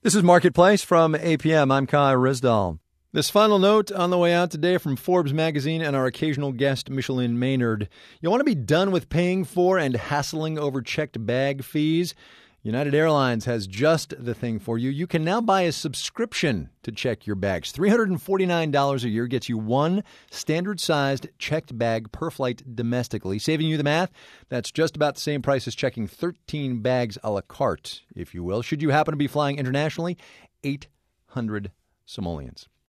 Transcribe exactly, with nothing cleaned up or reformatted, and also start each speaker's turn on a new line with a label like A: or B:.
A: This is Marketplace from A P M. I'm Kai Risdall. This final note on the way out today from Forbes magazine and our occasional guest, Micheline Maynard. You want to be done with paying for and hassling over checked bag fees? United Airlines has just the thing for you. You can now buy a subscription to check your bags. three hundred forty-nine dollars a year gets you one standard-sized checked bag per flight domestically. Saving you the math, that's just about the same price as checking thirteen bags a la carte, if you will. Should you happen to be flying internationally, eight hundred simoleons.